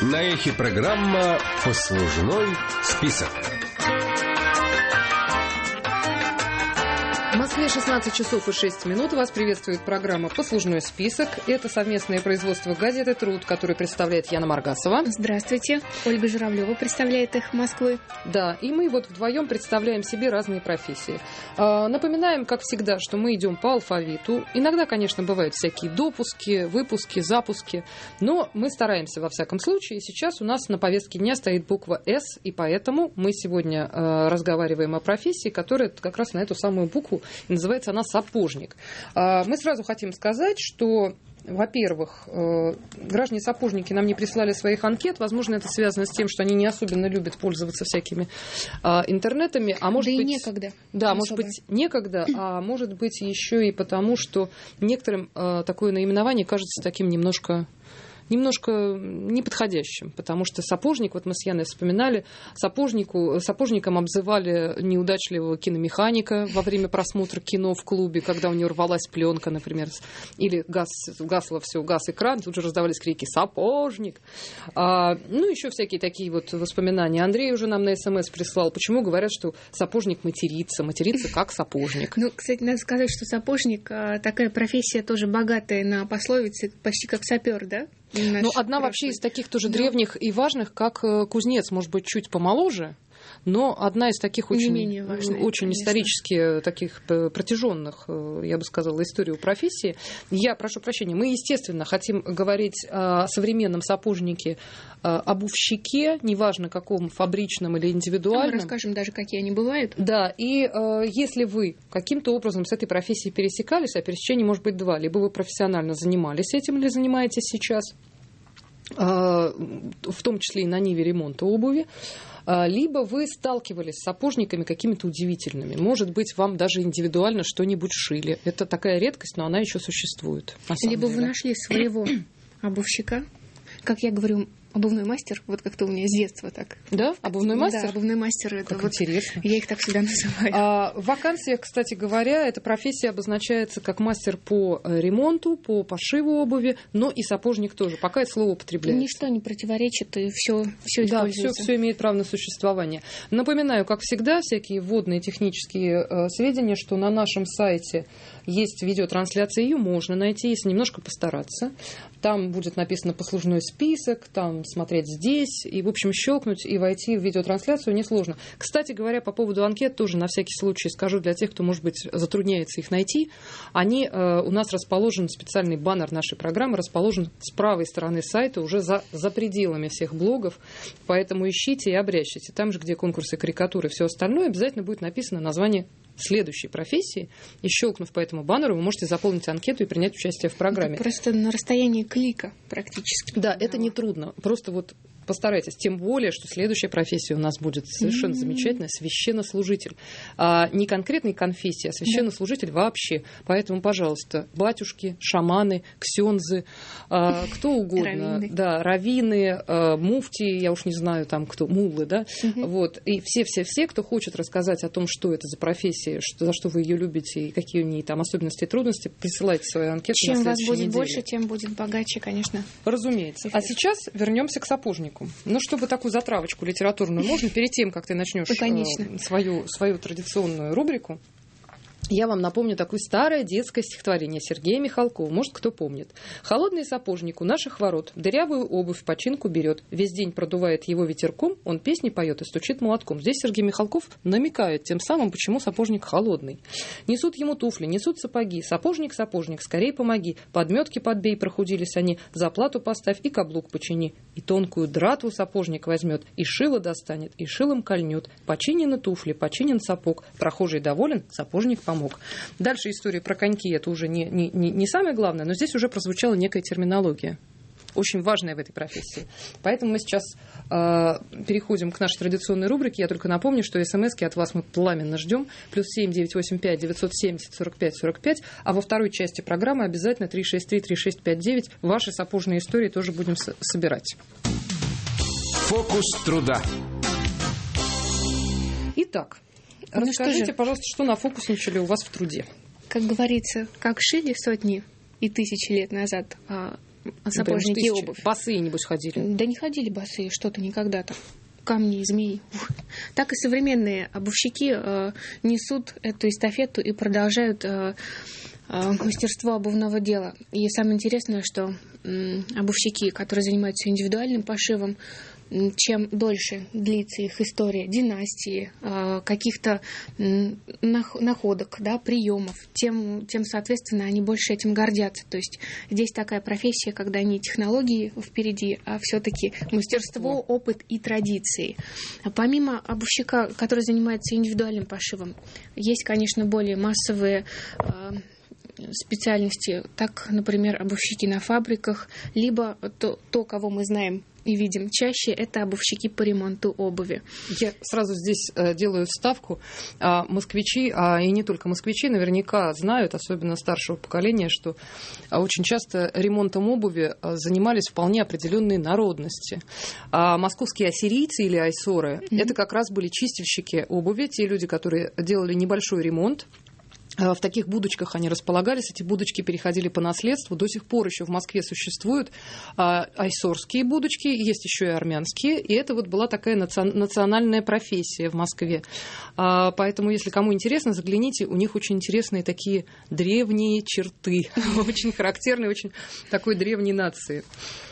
На эхе программа «Послужной список». В Москве 16 часов и 6 минут. Вас приветствует программа «Послужной список». Это совместное производство газеты «Труд», которое представляет Яна Маргасова. Здравствуйте. Ольга Журавлева представляет «Эхо Москвы». Да, и мы вот вдвоем представляем себе разные профессии. Напоминаем, как всегда, что мы идем по алфавиту. Иногда, конечно, бывают всякие допуски, выпуски, запуски. Но мы стараемся во всяком случае. Сейчас у нас на повестке дня стоит буква «С», и поэтому мы сегодня разговариваем о профессии, которая как раз на эту самую букву, и называется она «сапожник». Мы сразу хотим сказать, что, во-первых, граждане-сапожники нам не прислали своих анкет. Возможно, это связано с тем, что они не особенно любят пользоваться всякими интернетами. А может быть, некогда. Да, может быть, некогда, а может быть еще и потому, что некоторым такое наименование кажется таким немножко неподходящим, потому что сапожник, вот мы с Яной вспоминали, сапожником обзывали неудачливого киномеханика во время просмотра кино в клубе, когда у него рвалась пленка, например, или гасло все, гас экран, тут же раздавались крики «Сапожник!». Еще всякие такие вот воспоминания. Андрей уже нам на СМС прислал, почему говорят, что сапожник матерится как сапожник. Кстати, надо сказать, что сапожник такая профессия тоже богатая на пословицы, почти как сапер, да? Одна вообще из таких тоже древних и важных, как кузнец, может быть, чуть помоложе, но одна из таких очень исторически таких протяженных, я бы сказала, историй профессии. Я прошу прощения, мы, естественно, хотим говорить о современном сапожнике, обувщике, неважно каком, фабричном или индивидуальном. Мы расскажем даже, какие они бывают. Да, и если вы каким-то образом с этой профессией пересекались, а пересечений может быть два, либо вы профессионально занимались этим или занимаетесь сейчас, в том числе и на ниве ремонта обуви, либо вы сталкивались с сапожниками какими-то удивительными. Может быть, вам даже индивидуально что-нибудь шили. Это такая редкость, но она еще существует. Либо вы нашли своего обувщика, как я говорю, обувной мастер, вот как-то у меня с детства так. Да? Обувной мастер? Да, обувной мастер. Это как интересно. Я их так всегда называю. В вакансиях, кстати говоря, эта профессия обозначается как мастер по ремонту, по пошиву обуви, но и сапожник тоже. Пока это слово употребляется. Ничто не противоречит, и все используется. Да, все имеет право на существование. Напоминаю, как всегда, всякие вводные технические сведения, что на нашем сайте есть видеотрансляция, ее можно найти, если немножко постараться. Там будет написано «Послужной список», там смотреть здесь, и, в общем, щелкнуть и войти в видеотрансляцию несложно. Кстати говоря, по поводу анкет тоже на всякий случай скажу для тех, кто, может быть, затрудняется их найти. Они у нас расположен, специальный баннер нашей программы расположен с правой стороны сайта, уже за пределами всех блогов, поэтому ищите и обрящите. Там же, где конкурсы, карикатуры и все остальное, обязательно будет написано название следующей профессии, и щелкнув по этому баннеру, вы можете заполнить анкету и принять участие в программе. Это просто на расстоянии клика практически. Да, это не трудно. Просто вот постарайтесь. Тем более, что следующая профессия у нас будет совершенно замечательная — священнослужитель. Не конкретной конфессии, а священнослужитель вообще. Поэтому, пожалуйста, батюшки, шаманы, ксензы, кто угодно. Раввины. Да, раввины, муфтии, я уж не знаю, там кто, муллы, да. Вот. И все, кто хочет рассказать о том, что это за профессия, за что вы ее любите и какие у нее там особенности и трудности, присылайте свои анкеты. Чем вас будет больше, тем будет богаче, конечно. Разумеется. А сейчас вернемся к сапожнику. Чтобы такую затравочку литературную можно, перед тем, как ты начнешь свою традиционную рубрику, я вам напомню такое старое детское стихотворение Сергея Михалкова. Может, кто помнит. «Холодный сапожник у наших ворот дырявую обувь в починку берет. Весь день продувает его ветерком, он песни поет и стучит молотком». Здесь Сергей Михалков намекает тем самым, почему сапожник холодный. «Несут ему туфли, несут сапоги. Сапожник, сапожник, скорей помоги. Подметки подбей, прохудились они. Заплату поставь и каблук почини. И тонкую дратву сапожник возьмет, и шило достанет, и шилом кольнет. Починены туфли, починен сапог. Прохожий доволен, сапожник помог». Дальше история про коньки, это уже не самое главное, но здесь уже прозвучала некая терминология, очень важная в этой профессии. Поэтому мы сейчас переходим к нашей традиционной рубрике. Я только напомню, что смски от вас мы пламенно ждем. +7 985 970 45 45. А во второй части программы обязательно 363 3659. Ваши сапожные истории тоже будем собирать. Фокус труда. Итак, расскажите, пожалуйста, что нафокусничали у вас в труде? Как говорится, как шили сотни и тысячи лет назад, сапожники и обувь. Босые, небось, ходили? Да не ходили босые, что-то никогда-то. Камни и змеи. Так и современные обувщики несут эту эстафету и продолжают мастерство обувного дела. И самое интересное, что обувщики, которые занимаются индивидуальным пошивом, чем дольше длится их история династии, каких-то находок, да, приемов, тем, соответственно, они больше этим гордятся. То есть здесь такая профессия, когда не технологии впереди, а все-таки мастерство, опыт и традиции. Помимо обувщика, который занимается индивидуальным пошивом, есть, конечно, более массовые специальности, так, например, обувщики на фабриках, либо то, кого мы знаем и видим чаще, это обувщики по ремонту обуви. Я сразу здесь делаю вставку. Москвичи, и не только москвичи, наверняка знают, особенно старшего поколения, что очень часто ремонтом обуви занимались вполне определенные народности. Московские ассирийцы или айсоры, это как раз были чистильщики обуви, те люди, которые делали небольшой ремонт. В таких будочках они располагались, эти будочки переходили по наследству. До сих пор еще в Москве существуют айсорские будочки, есть еще и армянские, и это вот была такая национальная профессия в Москве. Поэтому, если кому интересно, загляните, у них очень интересные такие древние черты, очень характерные, очень такой древней нации.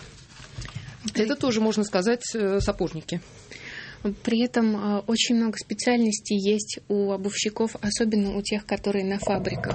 Это тоже, можно сказать, сапожники. При этом очень много специальностей есть у обувщиков, особенно у тех, которые на фабриках.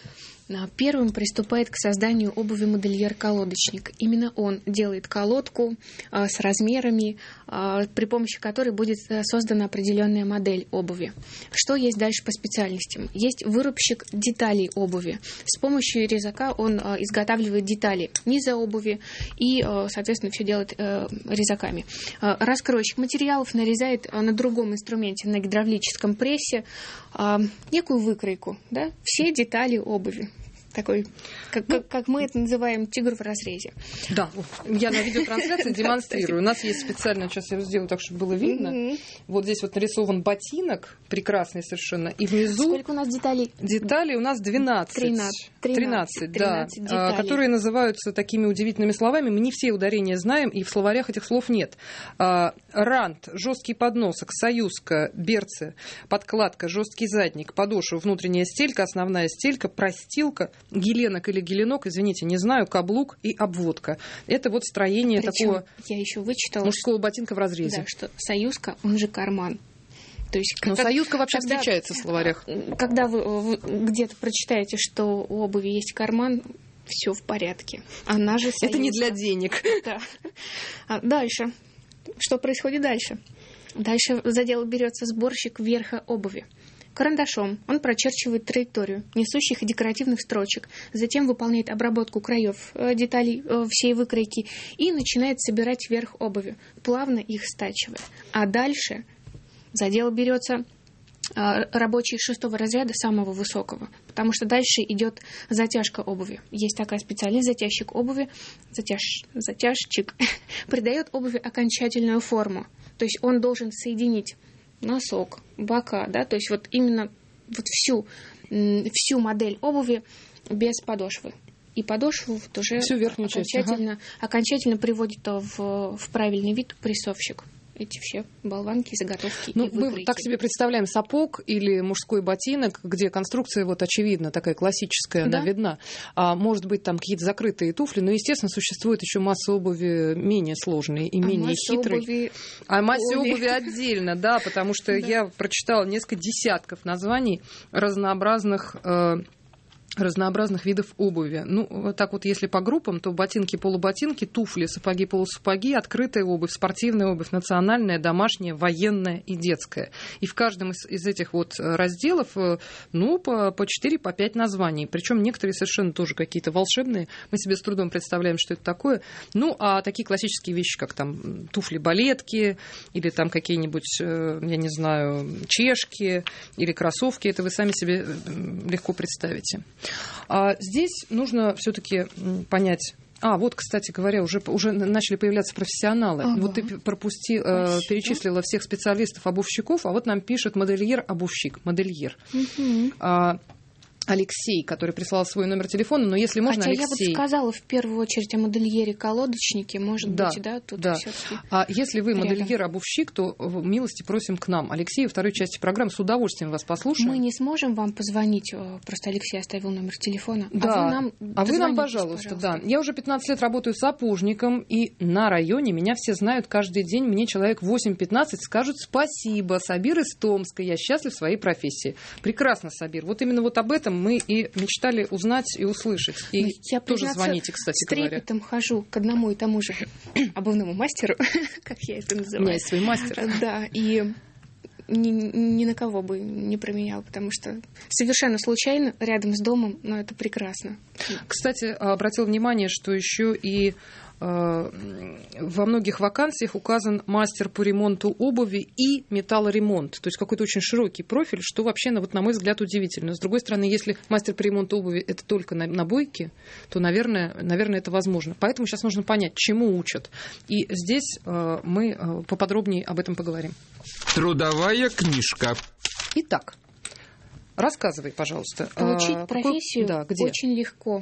Первым приступает к созданию обуви модельер-колодочник. Именно он делает колодку с размерами, при помощи которой будет создана определенная модель обуви. Что есть дальше по специальностям? Есть вырубщик деталей обуви. С помощью резака он изготавливает детали низа обуви и, соответственно, все делает резаками. Раскройщик материалов нарезает на другом инструменте, на гидравлическом прессе, некую выкройку, да, все детали обуви. Такой, как мы это называем, тигр в разрезе. Да, я на видеотрансляции демонстрирую. У нас есть специально, сейчас я сделаю так, чтобы было видно. Вот здесь вот нарисован ботинок, прекрасный совершенно, и внизу... Сколько у нас деталей? Деталей у нас 12. 13, да, которые называются такими удивительными словами. Мы не все ударения знаем, и в словарях этих слов нет. Рант, жесткий подносок, союзка, берцы, подкладка, жесткий задник, подошва, внутренняя стелька, основная стелька, простилка, геленок или геленок, извините, не знаю, каблук и обводка. Это вот строение такого я еще вычитала, мужского ботинка в разрезе. Да, что союзка, он же карман. То есть, но союзка вообще встречается в словарях. Когда вы где-то прочитаете, что у обуви есть карман, все в порядке. Она же союзка. Это не для денег. Да. Дальше. Что происходит дальше? Дальше за дело берется сборщик верха обуви. Карандашом он прочерчивает траекторию несущих и декоративных строчек, затем выполняет обработку краев деталей всей выкройки и начинает собирать верх обуви, плавно их стачивая. А дальше за дело берется рабочий 6-го разряда, самого высокого, потому что дальше идет затяжка обуви. Есть такая специальность, затяжчик обуви, затяжчик придает обуви окончательную форму. То есть он должен соединить носок, бока, да, то есть вот именно вот всю модель обуви без подошвы. И подошву вот уже окончательно приводит в правильный вид прессовщик. Эти все болванки, заготовки и выкройки. Мы так себе представляем сапог или мужской ботинок, где конструкция вот очевидна, такая классическая, да? Она видна. Может быть, там какие-то закрытые туфли, но, естественно, существует еще масса обуви менее сложной и менее хитрой. А масса обуви отдельно, да, потому что я прочитала несколько десятков названий разнообразных видов обуви. Ну, вот так вот, если по группам, то ботинки, полуботинки, туфли, сапоги, полусапоги, открытая обувь, спортивная обувь, национальная, домашняя, военная и детская. И в каждом из этих вот разделов, ну, по 4, по 5 названий. Причем некоторые совершенно тоже какие-то волшебные. Мы себе с трудом представляем, что это такое. Ну, а такие классические вещи, как там туфли-балетки или там какие-нибудь, я не знаю, чешки или кроссовки, это вы сами себе легко представите. Здесь нужно все-таки понять. Вот, кстати говоря, уже начали появляться профессионалы. Ага. Вот ты перечислила всех специалистов-обувщиков, а вот нам пишет модельер-обувщик. Модельер. Угу. Алексей, который прислал свой номер телефона, но если можно, Алексей. Алексей... Я бы сказала в первую очередь о модельере-колодочнике, может быть, тут да. всё-таки А если вы рядом. Модельер-обувщик, то милости просим к нам. Алексей, во второй части программы с удовольствием вас послушаем. Мы не сможем вам позвонить, просто Алексей оставил номер телефона. Да. А вы нам, пожалуйста, да. Я уже 15 лет работаю сапожником, и на районе меня все знают каждый день. Мне человек 8-15 скажут спасибо. Сабир из Томска, я счастлив в своей профессии. Прекрасно, Сабир. Вот именно вот об этом мы и мечтали узнать и услышать. И я, тоже звоните, кстати говоря. С трепетом хожу к одному и тому же обувному мастеру, как я это называю. У меня есть свой мастер. Да, и ни на кого бы не променял, потому что совершенно случайно рядом с домом, но это прекрасно. Кстати, обратил внимание, что еще и во многих вакансиях указан мастер по ремонту обуви и металлоремонт. То есть какой-то очень широкий профиль, что вообще, вот, на мой взгляд, удивительно. С другой стороны, если мастер по ремонту обуви — это только на бойке, то, наверное, это возможно. Поэтому сейчас нужно понять, чему учат. И здесь мы поподробнее об этом поговорим. Трудовая книжка. Итак, рассказывай, пожалуйста. Получить профессию очень легко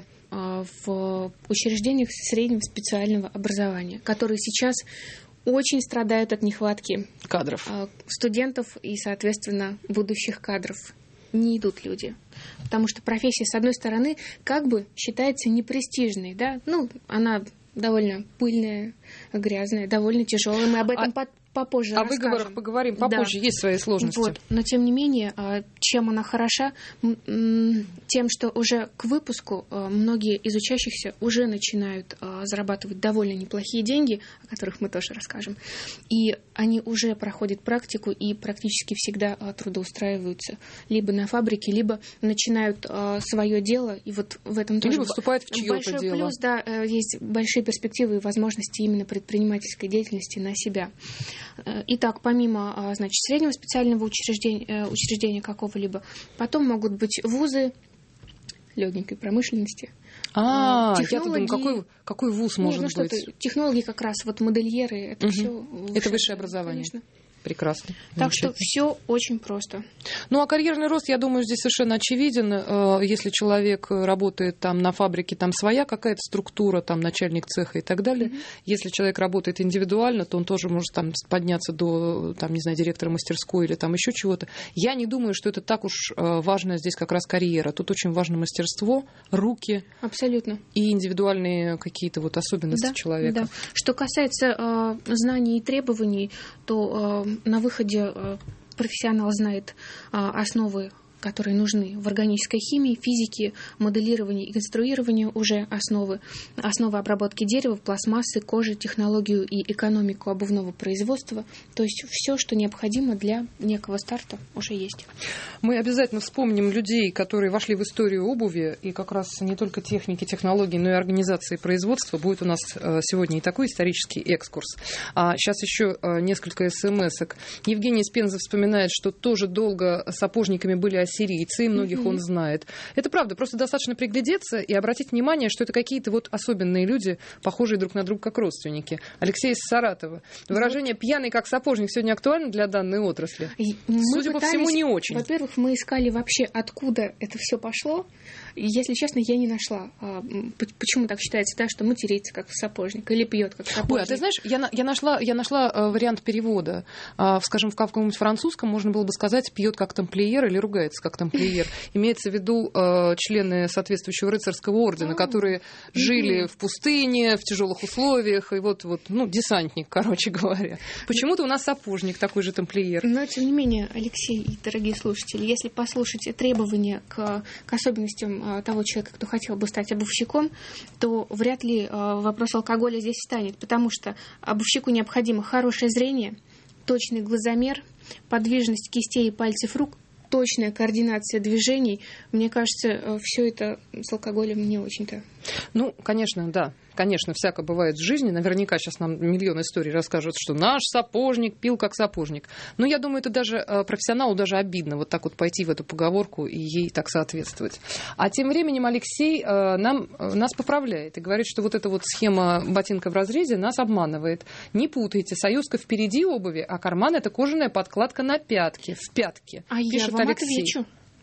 в учреждениях среднего специального образования, которые сейчас очень страдают от нехватки кадров, студентов и, соответственно, будущих кадров. Не идут люди. Потому что профессия, с одной стороны, как бы считается непрестижной, да? Она довольно пыльная, грязная, довольно тяжелая. Мы об этом попозже расскажем. О выговорах поговорим попозже, да. Есть свои сложности. Вот. Но, тем не менее, чем она хороша? Тем, что уже к выпуску многие из учащихся уже начинают зарабатывать довольно неплохие деньги, о которых мы тоже расскажем. И они уже проходят практику и практически всегда трудоустраиваются либо на фабрике, либо начинают свое дело. И вот в этом тоже либо вступают в чьё-то большой дело. Плюс, да, есть большие перспективы и возможности именно предпринимательской деятельности на себя. Итак, помимо, значит, среднего специального учреждения какого-либо, потом могут быть вузы легенькой промышленности. Я думаю, какой вуз может быть? Технологи как раз, вот модельеры, это все. Это высшее образование. Конечно. Прекрасно. Так что все очень просто. А карьерный рост, я думаю, здесь совершенно очевиден. Если человек работает там на фабрике, там своя какая-то структура, там начальник цеха и так далее. Если человек работает индивидуально, то он тоже может там подняться до, там, не знаю, директора мастерской или там еще чего-то. Я не думаю, что это так уж важно здесь как раз карьера. Тут очень важно мастерство, руки. Абсолютно. И индивидуальные какие-то вот особенности человека. Да. Что касается знаний и требований, то на выходе профессионал знает основы, которые нужны в органической химии, физике, моделировании и конструировании, уже основы обработки дерева, пластмассы, кожи, технологию и экономику обувного производства. То есть все, что необходимо для некого старта, уже есть. Мы обязательно вспомним людей, которые вошли в историю обуви, и как раз не только техники, технологии, но и организации производства. Будет у нас сегодня и такой исторический экскурс. А сейчас еще несколько смс-ок. Евгений из Пензы вспоминает, что тоже долго сапожниками были ассирийцы, и многих он знает. Это правда, просто достаточно приглядеться и обратить внимание, что это какие-то вот особенные люди, похожие друг на друга как родственники. Алексей из Саратова. Выражение «пьяный как сапожник» сегодня актуально для данной отрасли? Судя по всему, не очень. Во-первых, мы искали вообще, откуда это все пошло. И, если честно, я не нашла. Почему так считается, да, что матерится как сапожник или пьет как сапожник? Ой, а ты знаешь, я нашла вариант перевода. Скажем, в каком-нибудь французском можно было бы сказать «пьет как тамплиер» или «ругается как тамплиер». Имеется в виду члены соответствующего рыцарского ордена, которые жили в пустыне, в тяжелых условиях, и вот, десантник, короче говоря. Почему-то у нас сапожник такой же тамплиер. Но, тем не менее, Алексей и дорогие слушатели, если послушать требования к особенностям того человека, кто хотел бы стать обувщиком, то вряд ли вопрос алкоголя здесь встанет, потому что обувщику необходимо хорошее зрение, точный глазомер, подвижность кистей и пальцев рук, точная координация движений. Мне кажется, все это с алкоголем не очень-то. Конечно, да. Конечно, всяко бывает в жизни. Наверняка сейчас нам миллион историй расскажут, что наш сапожник пил как сапожник. Но я думаю, это даже профессионалу даже обидно вот так вот пойти в эту поговорку и ей так соответствовать. А тем временем Алексей нас поправляет и говорит, что вот эта вот схема ботинка в разрезе нас обманывает. Не путайте, союзка впереди обуви, а карман — это кожаная подкладка на пятке, в пятке. А я вам отвечу.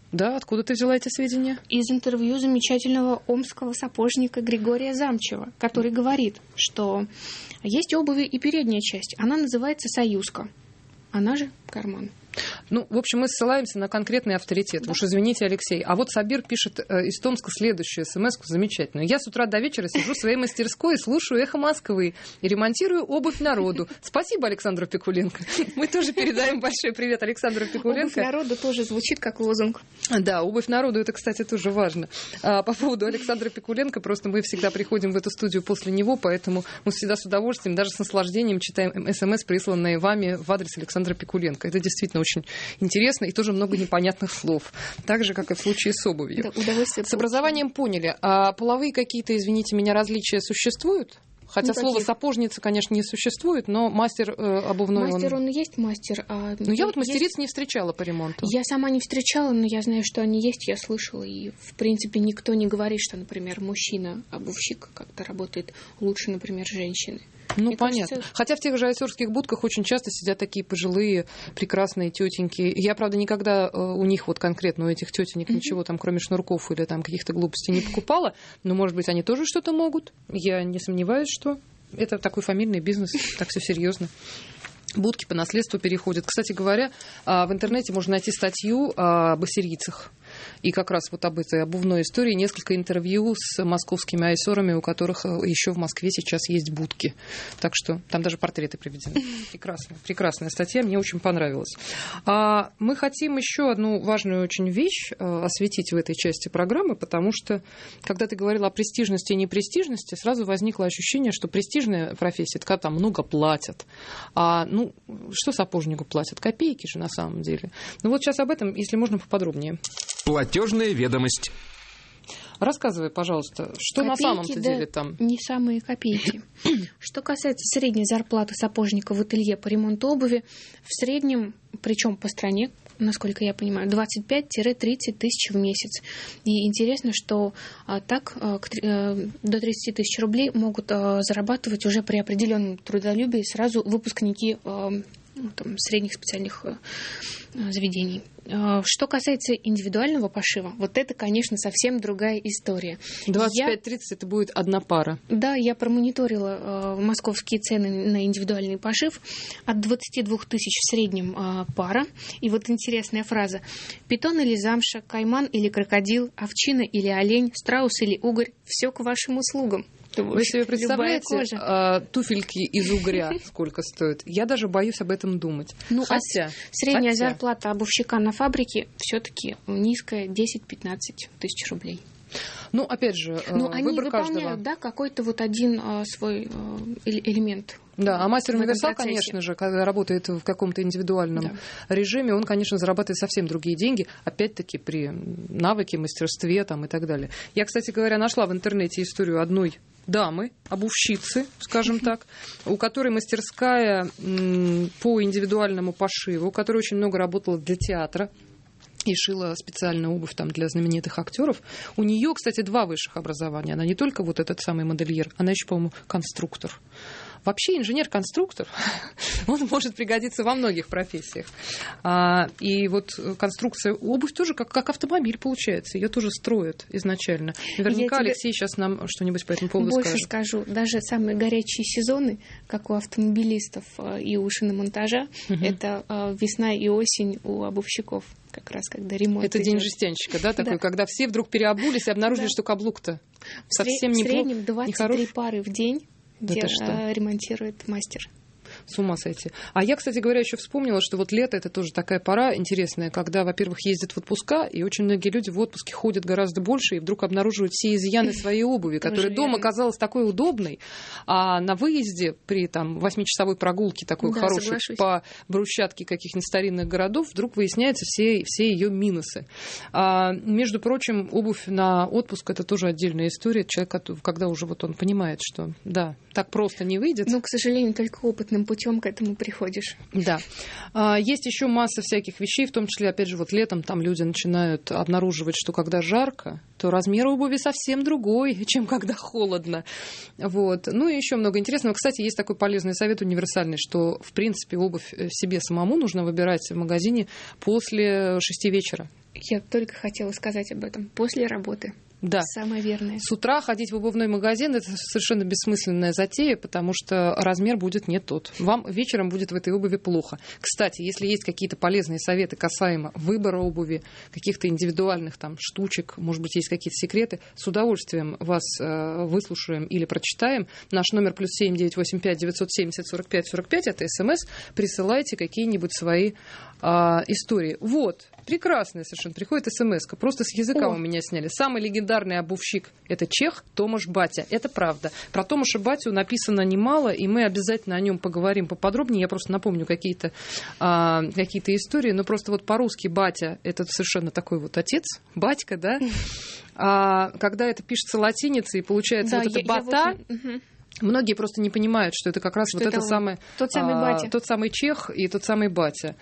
Да, откуда ты взяла эти сведения? Из интервью замечательного омского сапожника Григория Замчева, который говорит, что есть обуви и передняя часть. Она называется «Союзка», она же «Карман». Ну, в общем, мы ссылаемся на конкретный авторитет. Да. Уж извините, Алексей. А вот Сабир пишет из Томска следующую смс-ку замечательную. Я с утра до вечера сижу в своей мастерской и слушаю «Эхо Москвы» и ремонтирую обувь народу. Спасибо Александру Пикуленко. Мы тоже передаем большой привет Александру Пикуленко. Обувь народу тоже звучит как лозунг. Да, обувь народу, это, кстати, тоже важно. По поводу Александра Пикуленко, просто мы всегда приходим в эту студию после него, поэтому мы всегда с удовольствием, даже с наслаждением читаем смс, присланные вами в адрес Александра Пикуленко. Это действительно очень интересно и тоже много непонятных слов. Так же, как и в случае с обувью. Да, с образованием поняли. А половые какие-то, извините меня, различия существуют? Хотя слово «сапожница», конечно, не существует, но мастер обувной... Мастер, он и есть мастер. Ну, я вот мастериц не встречала по ремонту. Я сама не встречала, но я знаю, что они есть, я слышала. И, в принципе, никто не говорит, что, например, мужчина-обувщик как-то работает лучше, например, женщины. Ну, мне понятно. Кажется... Хотя в тех же озерских будках очень часто сидят такие пожилые, прекрасные тетеньки. Я, правда, никогда у них, вот конкретно у этих тетенек, ничего там, кроме шнурков или там каких-то глупостей не покупала. Но, может быть, они тоже что-то могут. Я не сомневаюсь, что это такой фамильный бизнес, так все серьезно. Будки по наследству переходят. Кстати говоря, в интернете можно найти статью об ассирийцах. И как раз вот об этой обувной истории несколько интервью с московскими айсорами, у которых еще в Москве сейчас есть будки. Так что там даже портреты приведены. Прекрасная статья, мне очень понравилась. Мы хотим еще одну важную очень вещь осветить в этой части программы, потому что, когда ты говорила о престижности и непрестижности, сразу возникло ощущение, что престижная профессия, это когда там много платят. Что сапожнику платят? Копейки же на самом деле. Ну вот сейчас об этом, если можно, поподробнее. Платежная ведомость. Рассказывай, пожалуйста, что копейки, на самом-то деле там? Не самые копейки. Что касается средней зарплаты сапожника в ателье по ремонту обуви, в среднем, причем по стране, насколько я понимаю, 25-30 тысяч в месяц. И интересно, что так до 30 тысяч рублей могут зарабатывать уже при определенном трудолюбии сразу выпускники средних специальных заведений. Что касается индивидуального пошива, вот это, конечно, совсем другая история. 25-30 это будет одна пара. Да, я промониторила московские цены на индивидуальный пошив. От 22 тысяч в среднем пара. И вот интересная фраза. Питон или замша, кайман или крокодил, овчина или олень, страус или угорь – все к вашим услугам. Вы себе представляете туфельки из угря сколько стоят? Я даже боюсь об этом думать. Средняя зарплата обувщика на фабрике все-таки низкая, 10-15 тысяч рублей. Ну, опять же, они выбор каждого. Выполняют, да, какой-то вот один свой элемент. Да, а мастер-универсал, конечно же, когда работает в каком-то индивидуальном режиме, он, конечно, зарабатывает совсем другие деньги, опять-таки при навыке, мастерстве там, и так далее. Я, кстати говоря, нашла в интернете историю одной дамы, обувщицы, скажем так, у которой мастерская по индивидуальному пошиву, которая очень много работала для театра и шила специальную обувь там для знаменитых актеров. У нее, кстати, 2 высших образования. Она не только вот этот самый модельер, она еще, по-моему, конструктор. Вообще инженер-конструктор, он может пригодиться во многих профессиях. И вот конструкция обувь тоже как автомобиль получается. Ее тоже строят изначально. Наверняка Алексей сейчас нам что-нибудь по этому поводу скажет. Больше скажу. Даже самые горячие сезоны, как у автомобилистов и у шиномонтажа, это весна и осень у обувщиков. Как раз когда ремонт. Это день жестянщика, да, такой, когда все вдруг переобулись и обнаружили, что каблук-то совсем не в среднем 23 пары в день. Где ремонтирует мастер. С ума сойти. А я, кстати говоря, еще вспомнила, что вот лето — это тоже такая пора интересная, когда, во-первых, ездят в отпуска, и очень многие люди в отпуске ходят гораздо больше, и вдруг обнаруживают все изъяны своей обуви, которая дома казалась такой удобной, а на выезде при 8-часовой прогулке такой хорошей по брусчатке каких-нибудь старинных городов вдруг выясняются все ее минусы. Между прочим, обувь на отпуск — это тоже отдельная история. Человек, когда уже вот он понимает, что да, так просто не выйдет. Но, к сожалению, только опытным путем к этому приходишь. Да. Есть еще масса всяких вещей, в том числе, опять же, вот летом там люди начинают обнаруживать, что когда жарко, то размер обуви совсем другой, чем когда холодно. Вот. Ну и еще много интересного. Кстати, есть такой полезный совет универсальный, что, в принципе, обувь себе самому нужно выбирать в магазине после 6 вечера. Я только хотела сказать об этом. После работы. Да. Самое верное. С утра ходить в обувной магазин — это совершенно бессмысленная затея, потому что размер будет не тот. Вам вечером будет в этой обуви плохо. Кстати, если есть какие-то полезные советы касаемо выбора обуви, каких-то индивидуальных там штучек, может быть, есть какие-то секреты, с удовольствием вас выслушаем или прочитаем. Наш номер +7 985 970 45 45 — это СМС. Присылайте какие-нибудь свои истории. Вот. Прекрасная совершенно. Приходит СМС-ка. Просто с языка у меня сняли. Самый легендарный обувщик — это чех Томаш Батя. Это правда. Про Томаша Батю написано немало, и мы обязательно о нем поговорим поподробнее. Я просто напомню какие-то истории. Но просто вот по-русски Батя — это совершенно такой вот отец, батька, да? Когда это пишется латиницей, получается вот это бата. Многие просто не понимают, что это как раз вот это самое... Тот самый батя. Тот самый чех и тот самый батя.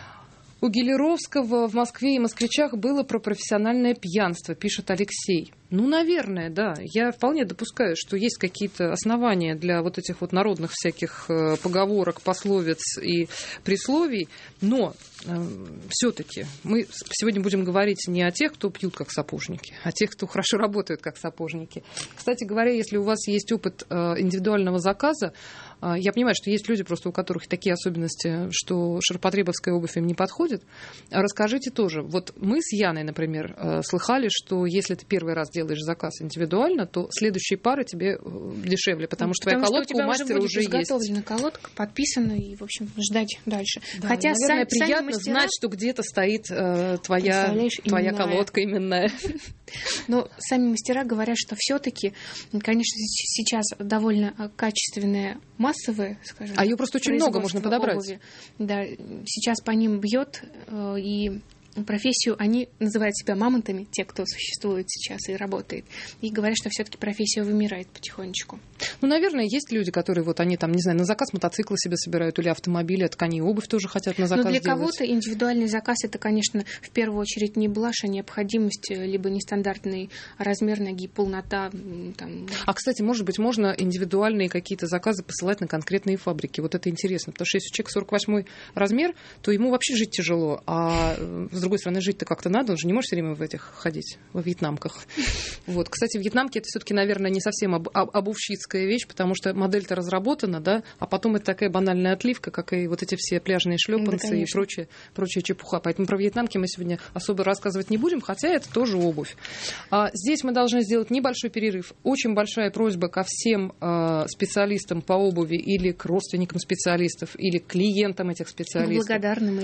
У Гелеровского в Москве и москвичах было про профессиональное пьянство, пишет Алексей. Ну, наверное, да. Я вполне допускаю, что есть какие-то основания для вот этих вот народных всяких поговорок, пословиц и присловий, но все-таки мы сегодня будем говорить не о тех, кто пьют как сапожники, а о тех, кто хорошо работают как сапожники. Кстати говоря, если у вас есть опыт индивидуального заказа, я понимаю, что есть люди, просто у которых такие особенности, что ширпотребовская обувь им не подходит. Расскажите тоже. Вот мы с Яной, например, слыхали, что если ты первый раз делаешь заказ индивидуально, то следующие пары тебе дешевле, потому что твоя колодка у мастера уже есть. Изготовлена колодка, подписана, и, в общем, ждать дальше. Да, хотя, наверное, приятно знать, что где-то стоит твоя колодка именная. Но сами мастера говорят, что все-таки, конечно, сейчас довольно качественная массовая, скажем. А ее просто очень много можно подобрать. Обуви. Да, сейчас по ним бьет, и профессию, они называют себя мамонтами, те, кто существует сейчас и работает, и говорят, что все-таки профессия вымирает потихонечку. Ну, наверное, есть люди, которые вот они там, не знаю, на заказ мотоциклы себе собирают или автомобили, ткани и обувь тоже хотят на заказ делать. Но для делать. кого-то индивидуальный заказ — это, конечно, в первую очередь не блажь, а необходимость, либо нестандартный размер ноги, полнота. Там. А, кстати, может быть, можно индивидуальные какие-то заказы посылать на конкретные фабрики. Вот это интересно, потому что если у человека 48-й размер, то ему вообще жить тяжело, а с другой стороны, жить-то как-то надо, он же не может все время в этих ходить, во вьетнамках. Вот. Кстати, вьетнамки — это все-таки, наверное, не совсем обувщицкая вещь, потому что модель-то разработана, да, а потом это такая банальная отливка, как и вот эти все пляжные шлепанцы, да, и прочая чепуха. Поэтому про вьетнамки мы сегодня особо рассказывать не будем, хотя это тоже обувь. Здесь мы должны сделать небольшой перерыв. Очень большая просьба ко всем специалистам по обуви или к родственникам специалистов, или к клиентам этих специалистов. Благодарным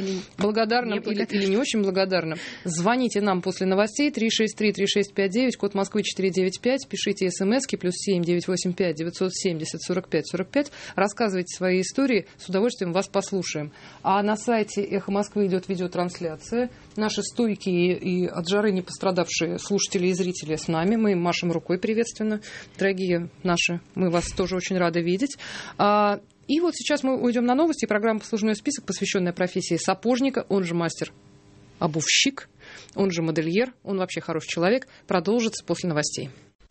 или не очень благодарным. Звоните нам после новостей 363-3659, код Москвы 495, пишите смски +7 985 970 45 45, рассказывайте свои истории, с удовольствием вас послушаем. А на сайте Эхо Москвы идет видеотрансляция. Наши стойкие и от жары не пострадавшие слушатели и зрители с нами. Мы им машем рукой приветственно. Дорогие наши, мы вас тоже очень рады видеть. И вот сейчас мы уйдем на новости. Программа «Послужной список», посвященная профессии сапожника, он же мастер обувщик, он же модельер, он вообще хороший человек, продолжится после новостей.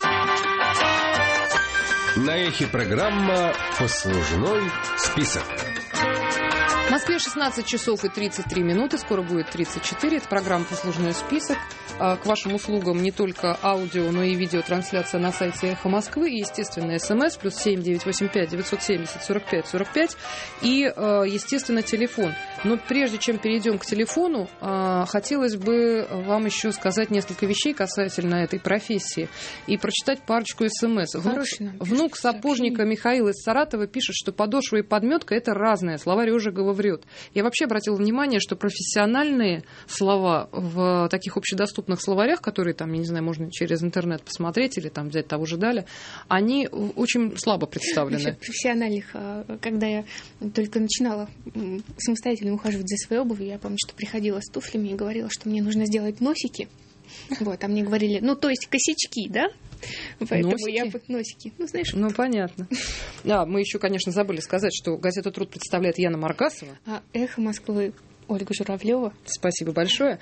На эхе программа «Послужной список». В Москве 16 часов и 33 минуты, скоро будет 34. Это программа «Послужной список». К вашим услугам не только аудио, но и видеотрансляция на сайте «Эхо Москвы» и, естественно, СМС +7 985 970 45 45 и, естественно, телефон. Но прежде чем перейдем к телефону, хотелось бы вам еще сказать несколько вещей касательно этой профессии и прочитать парочку СМС. Внук сапожника Михаил из Саратова пишет, что подошва и подметка — это разное. Словарь Ожегова врет. Я вообще обратила внимание, что профессиональные слова в таких общедоступных словарях, которые там, я не знаю, можно через интернет посмотреть или там взять того же Даля, они очень слабо представлены. Насчет профессиональных, когда я только начинала самостоятельно ухаживать за своей обувью, я помню, что приходила с туфлями и говорила, что мне нужно сделать носики. Вот, а мне говорили, то есть косячки, да? Поэтому носики? Носики. Знаешь. Понятно. Да, мы еще, конечно, забыли сказать, что газета «Труд» представляет Яна Маргасова. А «Эхо Москвы» Ольга Журавлева. Спасибо большое.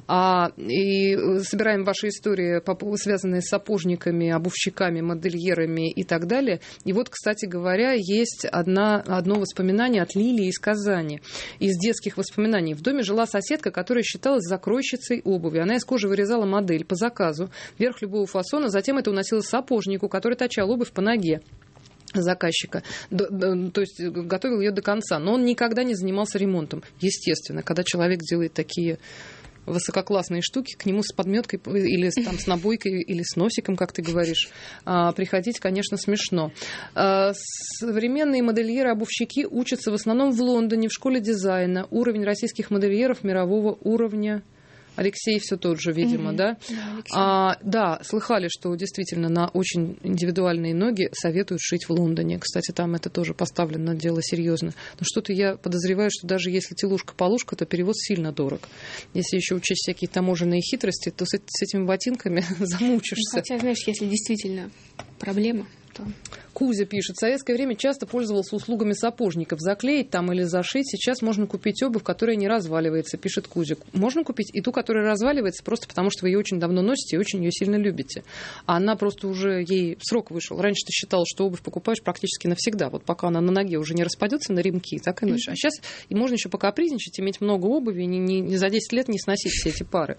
И собираем ваши истории, связанные с сапожниками, обувщиками, модельерами и так далее. И вот, кстати говоря, есть одно воспоминание от Лилии из Казани. Из детских воспоминаний. В доме жила соседка, которая считалась закройщицей обуви. Она из кожи вырезала модель по заказу, верх любого фасона, затем это уносилось сапожнику, который точал обувь по ноге заказчика, то есть готовил ее до конца, но он никогда не занимался ремонтом. Естественно, когда человек делает такие высококлассные штуки, к нему с подметкой или там, с набойкой или с носиком, как ты говоришь, приходить, конечно, смешно. Современные модельеры-обувщики учатся в основном в Лондоне, в школе дизайна. Уровень российских модельеров мирового уровня. Алексей все тот же, видимо, да? Да, слыхали, что действительно на очень индивидуальные ноги советуют шить в Лондоне. Кстати, там это тоже поставлено дело серьезно. Но что-то я подозреваю, что даже если телушка-полушка, то перевоз сильно дорог. Если еще учесть всякие таможенные хитрости, то с этими ботинками замучишься. Хотя, знаешь, если действительно проблема, то... Кузя пишет, в советское время часто пользовался услугами сапожников. Заклеить там или зашить. Сейчас можно купить обувь, которая не разваливается, пишет Кузя. Можно купить и ту, которая разваливается, просто потому что вы ее очень давно носите и очень ее сильно любите. А она просто уже, ей срок вышел. Раньше ты считала, что обувь покупаешь практически навсегда. Вот пока она на ноге уже не распадется на ремки, так и носишь. А сейчас и можно еще покапризничать, иметь много обуви, не за 10 лет не сносить все эти пары.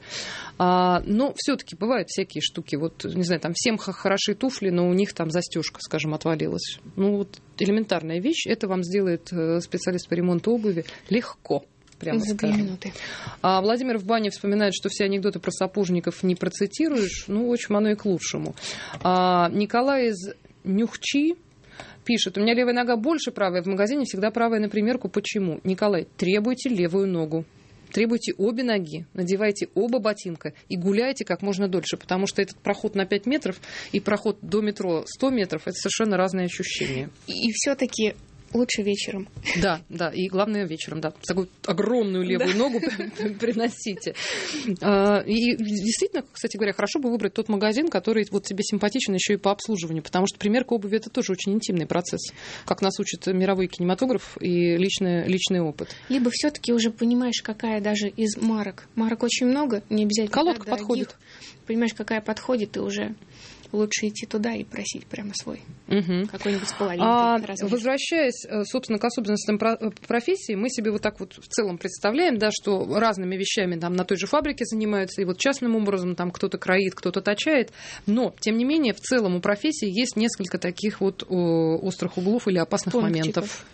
Но все-таки бывают всякие штуки. Вот, не знаю, там всем хороши туфли, но у них там застежка, скажем, отвалилась. Ну, вот элементарная вещь. Это вам сделает специалист по ремонту обуви легко. Прямо за 2 минуты. Владимир в бане вспоминает, что все анекдоты про сапожников не процитируешь. Ну, в общем, оно и к лучшему. Николай из Нюхчи пишет, у меня левая нога больше правая, в магазине всегда правая на примерку. Почему? Николай, требуйте левую ногу. Требуйте обе ноги, надевайте оба ботинка и гуляйте как можно дольше, потому что этот проход на 5 метров и проход до метро 100 метров – это совершенно разные ощущения. И все-таки лучше вечером. Да, и главное вечером, да. Такую огромную левую ногу приносите. И действительно, кстати говоря, хорошо бы выбрать тот магазин, который вот тебе симпатичен еще и по обслуживанию, потому что примерка обуви – это тоже очень интимный процесс, как нас учит мировой кинематограф и личный опыт. Либо все-таки уже понимаешь, какая даже из марок. Марок очень много, не обязательно. Колодка подходит. Понимаешь, какая подходит, и уже лучше идти туда и просить прямо свой. Какой-нибудь с половинкой. Возвращаясь, собственно, к особенностям профессии, мы себе вот так вот в целом представляем, да, что разными вещами там на той же фабрике занимаются, и вот частным образом там кто-то кроит, кто-то точает, но, тем не менее, в целом у профессии есть несколько таких вот острых углов или опасных моментов.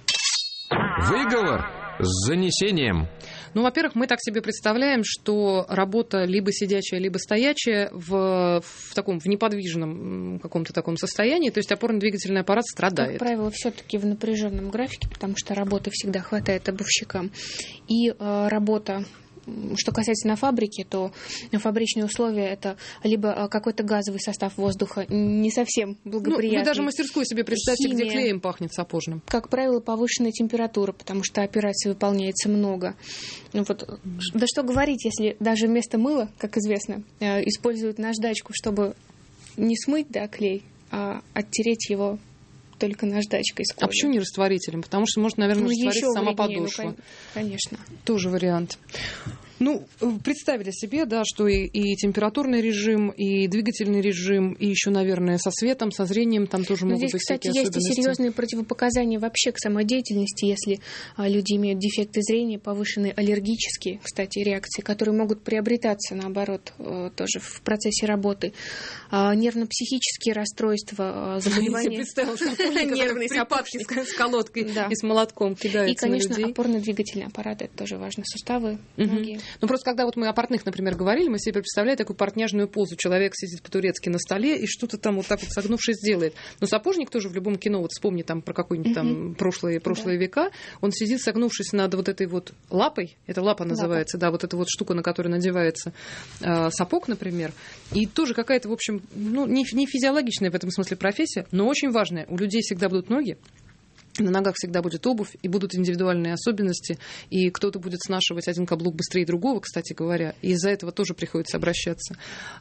Выговор с занесением. Ну, во-первых, мы так себе представляем, что работа либо сидячая, либо стоячая в неподвижном каком-то таком состоянии, то есть опорно-двигательный аппарат страдает. Как правило, все-таки в напряженном графике, потому что работы всегда хватает обувщикам. И работа, что касается на фабрике, то фабричные условия – это либо какой-то газовый состав воздуха не совсем благоприятный. Вы даже мастерскую себе представьте, где клеем пахнет сапожным. Как правило, повышенная температура, потому что операций выполняется много. Вот. Да что говорить, если даже вместо мыла, как известно, используют наждачку, чтобы не смыть, да, клей, а оттереть его только наждачкой с кожи. А почему не растворителем? Потому что, может, наверное, раствориться сама подошва. Конечно. Тоже вариант. Ну, представили себе, да, что и температурный режим, и двигательный режим, и еще, наверное, со светом, со зрением там тоже могут быть всякие особенности. Здесь, кстати, есть и серьезные противопоказания вообще к самодеятельности, если люди имеют дефекты зрения, повышенные аллергические, кстати, реакции, которые могут приобретаться, наоборот, тоже в процессе работы. Нервно-психические расстройства, заболевания. Я представила, нервные припадки с колодкой и с молотком кидаются на людей. И, конечно, опорно-двигательный аппарат, это тоже важно, суставы, ноги. Ну, просто когда вот мы о портных, например, говорили, мы себе представляем такую портняжную позу. Человек сидит по-турецки на столе и что-то там вот так вот согнувшись делает. Но сапожник тоже в любом кино, вот вспомни там про какой-нибудь там прошлые века, он сидит согнувшись над вот этой вот лапой, это лапа называется, да, вот эта вот штука, на которую надевается сапог, например. И тоже какая-то, в общем, ну, не физиологичная в этом смысле профессия, но очень важная. У людей всегда будут ноги, на ногах всегда будет обувь, и будут индивидуальные особенности, и кто-то будет снашивать один каблук быстрее другого, кстати говоря, и из-за этого тоже приходится обращаться.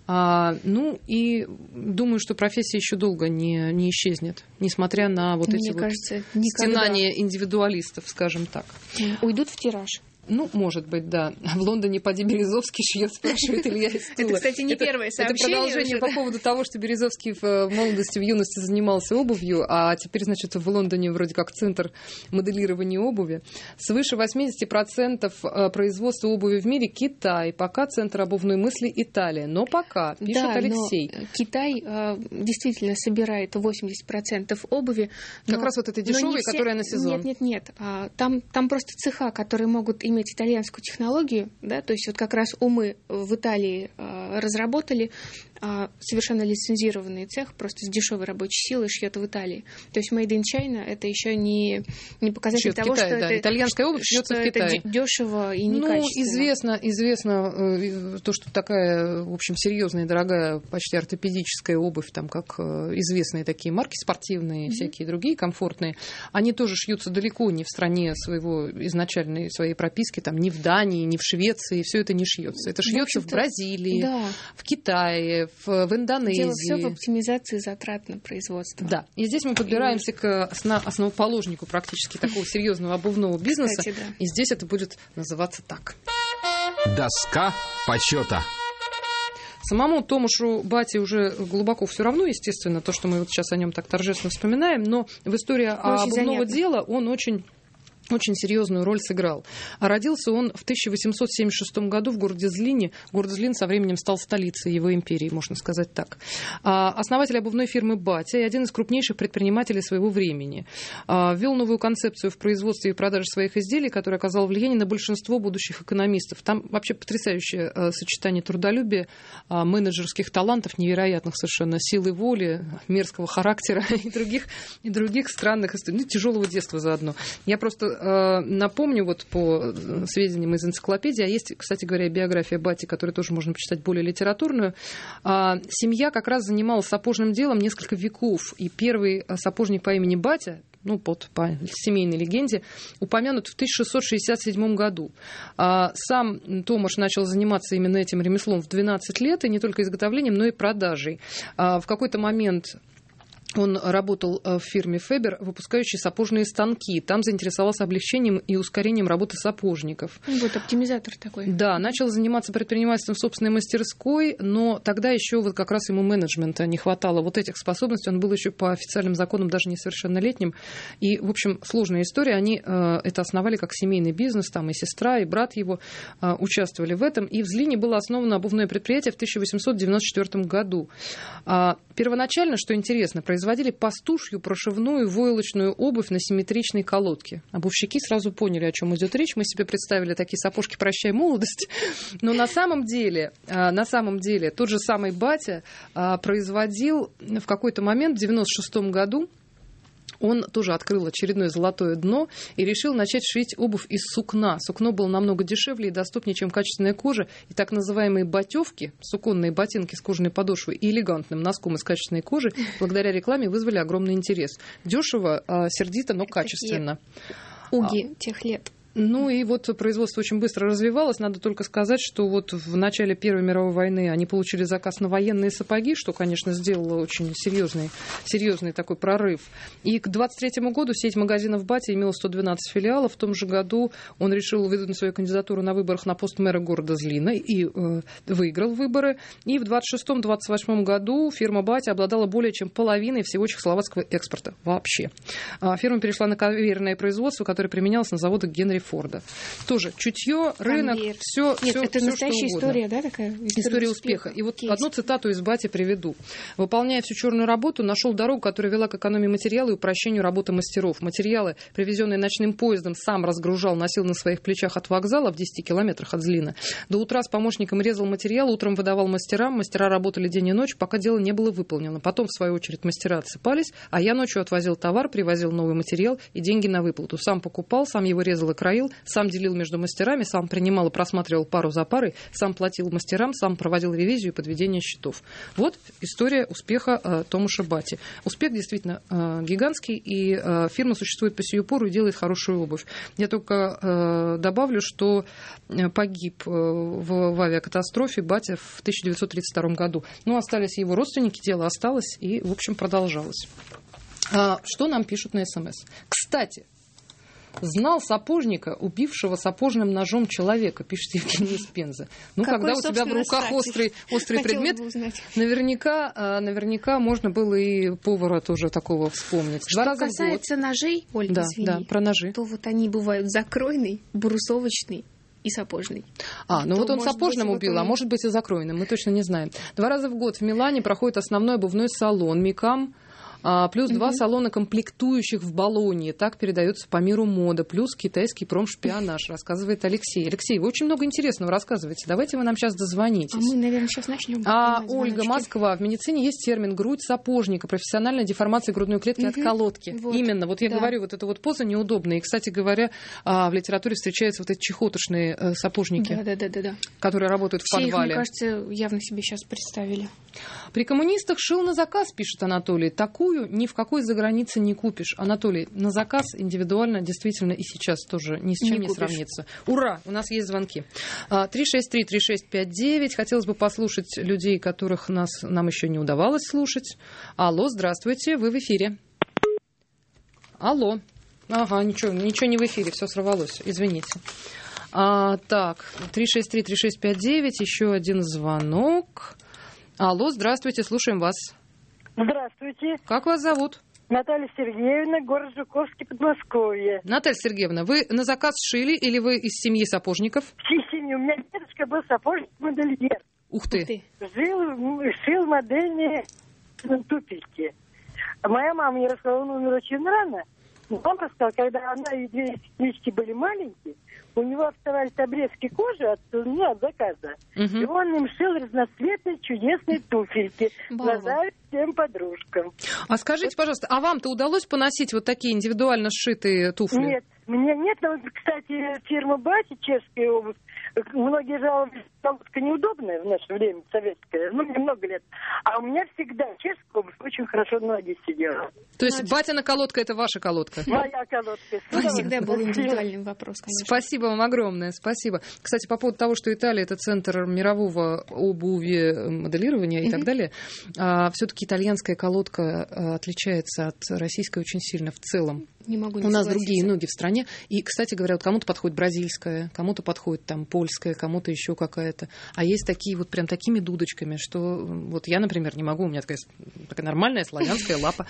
Ну, и думаю, что профессия еще долго не исчезнет, несмотря на вот эти вот стенания индивидуалистов, скажем так. Уйдут в тираж. Ну, может быть, да. В Лондоне поди Березовский шьет, спрашивает Илья из Тула. Это, кстати, не первое сообщение. Это продолжение по поводу того, что Березовский в молодости, в юности занимался обувью, а теперь, значит, в Лондоне вроде как центр моделирования обуви. Свыше 80% производства обуви в мире Китай. Пока центр обувной мысли Италия. Но пока, пишет Алексей. Но Китай действительно собирает 80% обуви. Как раз вот этой дешевой, которая на сезон. Нет. Там просто цеха, которые могут иметь итальянскую технологию, да, то есть вот как раз умы в Италии разработали совершенно лицензированный цех, просто с дешевой рабочей силой шьет в Италии. То есть Made in China это еще не показатель того, Китай, что да. это итальянская обувь шьется в Китае. Это дешево и некачественно. Известно то, что такая, в общем, серьезная и дорогая, почти ортопедическая обувь, там как известные такие марки спортивные, всякие другие комфортные, они тоже шьются далеко не в стране изначальной своей прописки, там ни в Дании, ни в Швеции, все это не шьется. Это шьется в Бразилии, в Китае, в Индонезии. Дело все в оптимизации затрат на производство. Да. И здесь мы подбираемся к основоположнику практически такого серьезного обувного бизнеса. Кстати, да. И здесь это будет называться так. Доска почета. Самому Томашу Бати уже глубоко все равно, естественно, то, что мы вот сейчас о нем так торжественно вспоминаем, но в истории обувного дела он очень серьезную роль сыграл. А родился он в 1876 году в городе Злине. Город Злин со временем стал столицей его империи, можно сказать так. Основатель обувной фирмы «Батя» и один из крупнейших предпринимателей своего времени. Ввел новую концепцию в производстве и продаже своих изделий, которая оказала влияние на большинство будущих экономистов. Там вообще потрясающее сочетание трудолюбия, менеджерских талантов, невероятных совершенно, силы воли, мерзкого характера и других странных историй. Тяжелого детства заодно. Я просто напомню, вот по сведениям из энциклопедии, а есть, кстати говоря, биография Бати, которую тоже можно почитать более литературную, семья как раз занималась сапожным делом несколько веков, и первый сапожник по имени Батя, по семейной легенде, упомянут в 1667 году. Сам Томаш начал заниматься именно этим ремеслом в 12 лет, и не только изготовлением, но и продажей. В какой-то момент он работал в фирме Фебер, выпускающей сапожные станки. Там заинтересовался облегчением и ускорением работы сапожников. Вот оптимизатор такой. Да, начал заниматься предпринимательством в собственной мастерской, но тогда еще вот как раз ему менеджмента не хватало вот этих способностей. Он был еще по официальным законам даже несовершеннолетним. И, в общем, сложная история. Они это основали как семейный бизнес. Там и сестра, и брат его участвовали в этом. И в Злине было основано обувное предприятие в 1894 году. Первоначально, что интересно, производили пастушью, прошивную, войлочную обувь на симметричной колодке. Обувщики сразу поняли, о чем идет речь. Мы себе представили такие сапожки «Прощай, молодость». Но на самом деле тот же самый Батя производил в какой-то момент, в 1996 году, он тоже открыл очередное золотое дно и решил начать шить обувь из сукна. Сукно было намного дешевле и доступнее, чем качественная кожа. И так называемые ботевки, суконные ботинки с кожаной подошвой и элегантным носком из качественной кожи, благодаря рекламе вызвали огромный интерес. Дешево, сердито, но качественно. Уги тех лет. И вот производство очень быстро развивалось. Надо только сказать, что вот в начале Первой мировой войны они получили заказ на военные сапоги, что, конечно, сделало очень серьезный такой прорыв. И к 1923 году сеть магазинов «Батя» имела 112 филиалов. В том же году он решил выдвинуть свою кандидатуру на выборах на пост мэра города Злина и выиграл выборы. И в 1926-1928 году фирма «Батя» обладала более чем половиной всего чехословацкого экспорта вообще. Фирма перешла на конвейерное производство, которое применялось на заводах Генри Форда. Тоже чутье, рынок, все. Нет, это настоящая история, да, такая? История успеха. И вот одну цитату из Бати приведу. Выполняя всю черную работу, нашел дорогу, которая вела к экономии материала и упрощению работы мастеров. Материалы, привезенные ночным поездом, сам разгружал, носил на своих плечах от вокзала в 10 километрах от Злина. До утра с помощником резал материал, утром выдавал мастерам. Мастера работали день и ночь, пока дело не было выполнено. Потом, в свою очередь, мастера отсыпались, а я ночью отвозил товар, привозил новый материал и деньги на выплату. Сам покупал, сам его резал и краил, сам делил между мастерами, сам принимал и просматривал пару за парой, сам платил мастерам, сам проводил ревизию и подведение счетов. Вот история успеха Томаша Бати. Успех действительно гигантский, и фирма существует по сию пору и делает хорошую обувь. Я только добавлю, что погиб в авиакатастрофе Батя в 1932 году. Остались его родственники, дело осталось и, в общем, продолжалось. Что нам пишут на СМС? Кстати, Знал сапожника, убившего сапожным ножом человека, пишет Евгений из Пензы. Ну, когда у тебя в руках острый предмет, наверняка можно было и повара тоже такого вспомнить. Что касается ножей, Ольга, извини, про ножи, то вот они бывают закройный, брусовочный и сапожный. Ну вот он сапожным убил, а может быть и закройным, мы точно не знаем. 2 раза в год в Милане проходит основной обувной салон «Микам», плюс 2 салона комплектующих в Болонье. Так передается по миру мода. Плюс китайский промшпионаж, рассказывает Алексей. Алексей, вы очень много интересного рассказываете. Давайте вы нам сейчас дозвонитесь. Мы, наверное, сейчас начнем. Ольга, Москва. В медицине есть термин «грудь сапожника», профессиональная деформация грудной клетки от колодки. Вот. Именно. Вот я говорю, вот эта вот поза неудобная. И, кстати говоря, в литературе встречаются вот эти чехотошные сапожники, которые работают в подвале. Их, мне кажется, явно себе сейчас представили. При коммунистах шил на заказ, пишет Анатолий. Такую ни в какой загранице не купишь. Анатолий, на заказ индивидуально действительно и сейчас тоже ни с чем не сравнится. Ура! У нас есть звонки. 363-3659. Хотелось бы послушать людей, которых нам еще не удавалось слушать. Алло, здравствуйте, вы в эфире. Алло. Ага, ничего не в эфире, все сорвалось, извините. Так, 363-3659, еще один звонок. Алло, здравствуйте, слушаем вас. Здравствуйте. Как вас зовут? Наталья Сергеевна, город Жуковский, Подмосковье. Наталья Сергеевна, вы на заказ шили или вы из семьи сапожников? Из семьи. У меня дедушка был сапожник-модельер. Ух ты. Шил модельные туфельки. Моя мама мне рассказала, он умер очень рано. Он рассказал, когда она и две сестрички были маленькие, у него оставались обрезки кожи от заказа. И он им шил разноцветные чудесные туфельки. Назад всем подружкам. А скажите, пожалуйста, а вам-то удалось поносить вот такие индивидуально сшитые туфли? Нет, мне нет. Но, кстати, фирма Бати, чешская обувь, многие жаловались, колодка неудобная в наше время, советская, немного лет. А у меня всегда чешская обувь очень хорошо на ноги сидела. То есть Батина колодка — это ваша колодка? Моя колодка. Всегда был индивидуальный вопрос, конечно. Спасибо вам огромное, спасибо. Кстати, по поводу того, что Италия — это центр мирового обуви, моделирования и так далее, все-таки итальянская колодка отличается от российской очень сильно в целом. Не могу не У нас другие ноги в стране. И, кстати говоря, вот кому-то подходит бразильская, кому-то подходит там польская, кому-то еще какая-то. А есть такие вот прям такими дудочками, что вот я, например, не могу, у меня такая нормальная славянская лапа.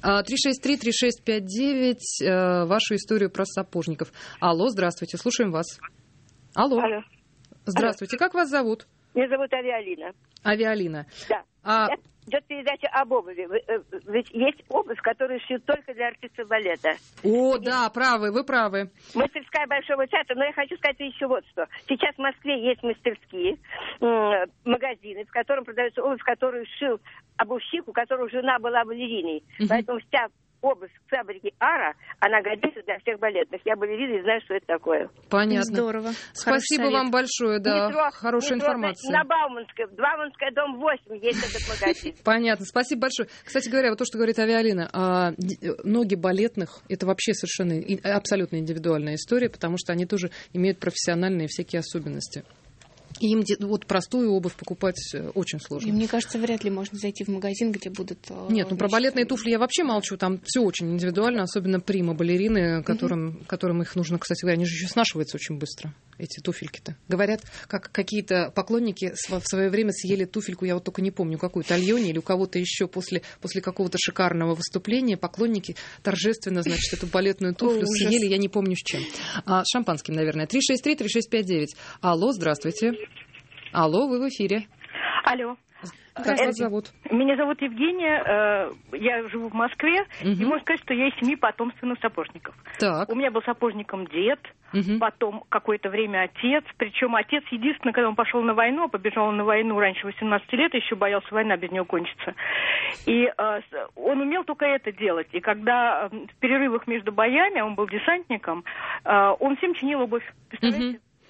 363-3659, вашу историю про сапожников. Алло, здравствуйте, слушаем вас. Алло. Здравствуйте, как вас зовут? Меня зовут Авиалина. Авиалина. Да. Идет передача об обуви. Ведь есть обувь, которую шьют только для артистов балета. Да, правы, вы правы. Мастерская Большого театра. Но я хочу сказать еще вот что. Сейчас в Москве есть мастерские, магазины, в котором продается обувь, которую шил обувщик, у которого жена была балериной. Поэтому вся обувь в фабрике Ара, она годится для всех балетных. Я балерина и знаю, что это такое. Понятно. Здорово. Спасибо вам большое, да, хорошая информация. На Бауманской, дом 8 есть этот магазин. Понятно, спасибо большое. Кстати говоря, вот то, что говорит Авиалина, ноги балетных — это вообще совершенно абсолютно индивидуальная история, потому что они тоже имеют профессиональные всякие особенности. И им вот простую обувь покупать очень сложно. И мне кажется, вряд ли можно зайти в магазин, где будут... Нет, про балетные туфли я вообще молчу. Там все очень индивидуально, особенно прима-балерины, которым их нужно, кстати говоря, они же еще снашиваются очень быстро, эти туфельки-то. Говорят, как какие-то поклонники в свое время съели туфельку, я вот только не помню, какую, Тальони или у кого-то еще после какого-то шикарного выступления поклонники торжественно, значит, эту балетную туфлю съели, я не помню с чем. Шампанским, наверное. 363-3659. Алло, здравствуйте. Алло, вы в эфире. Алло. Как вас зовут? Меня зовут Евгения, я живу в Москве, и можно сказать, что я из семьи потомственных сапожников. Так. У меня был сапожником дед, потом какое-то время отец, причем отец единственное, когда он пошел на войну, побежал на войну раньше 18 лет, еще боялся, война без него кончится. И он умел только это делать. И когда в перерывах между боями, он был десантником, он всем чинил обувь. Представляете?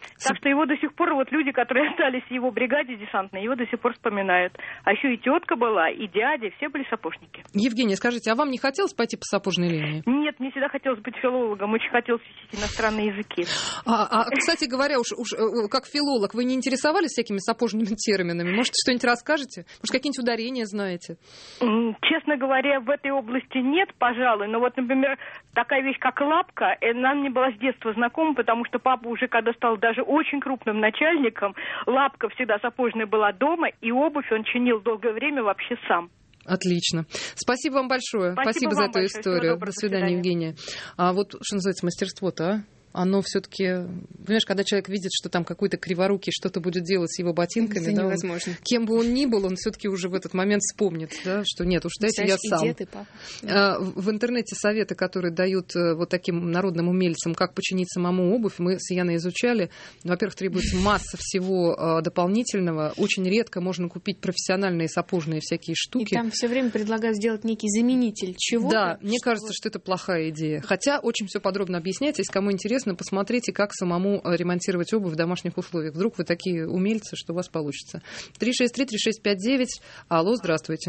Так что его до сих пор, вот люди, которые остались в его бригаде десантной, его до сих пор вспоминают. А еще и тетка была, и дядя, все были сапожники. Евгения, скажите, а вам не хотелось пойти по сапожной линии? Нет, мне всегда хотелось быть филологом, очень хотелось учить иностранные языки. Кстати говоря, уж как филолог, вы не интересовались всякими сапожными терминами? Может, что-нибудь расскажете? Может, какие-нибудь ударения знаете? Честно говоря, в этой области нет, пожалуй. Но вот, например, такая вещь, как лапка, она мне была с детства знакома, потому что папа уже, когда стал даже очень крупным начальником, лапка всегда сапожная была дома, и обувь он чинил долгое время вообще сам. Отлично. Спасибо вам большое. Спасибо за эту историю. До свидания, Евгения. А вот, что называется, мастерство-то, а? Оно все-таки, понимаешь, когда человек видит, что там какой-то криворукий что-то будет делать с его ботинками, да, невозможно. Кем бы он ни был, он все-таки уже в этот момент вспомнит, да, что нет, уж дайте я сам. Дед и папа. В интернете советы, которые дают вот таким народным умельцам, как починить самому обувь, мы с Яной изучали. Во-первых, требуется масса всего дополнительного. Очень редко можно купить профессиональные сапожные всякие штуки. И там все время предлагают сделать некий заменитель чего-то. Да, мне кажется, что это плохая идея. Хотя очень все подробно объясняется. Если кому интересно, посмотрите, как самому ремонтировать обувь в домашних условиях. Вдруг вы такие умельцы, что у вас получится. 363-3659. Алло, здравствуйте.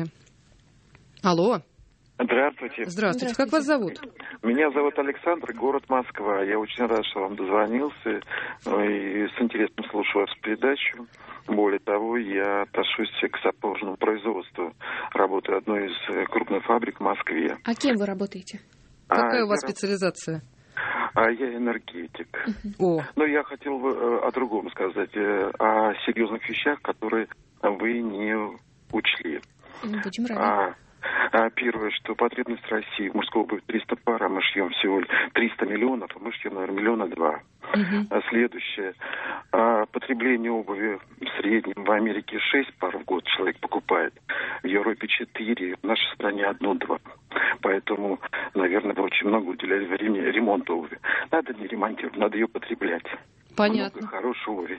Алло. Здравствуйте. Здравствуйте. Как вас зовут? Меня зовут Александр, город Москва. Я очень рад, что вам дозвонился. И с интересом слушаю вашу передачу. Более того, я отношусь к сапожному производству. Работаю в одной из крупных фабрик в Москве. А кем вы работаете? Какая у вас специализация? Я энергетик. Но я хотел бы о другом сказать, о серьезных вещах, которые вы не учли. Будем рады. Первое, что потребность России в мужской обуви 300 пар, а мы шьем всего 300 миллионов, а мы шьем, наверное, 1,2 миллиона. Следующее. Потребление обуви в среднем в Америке 6 пар в год человек покупает, в Европе 4, в нашей стране 1-2. Поэтому, наверное, очень много уделяли времени ремонту обуви. Надо не ремонтировать, надо ее потреблять. Понятно. Много хорошей обуви.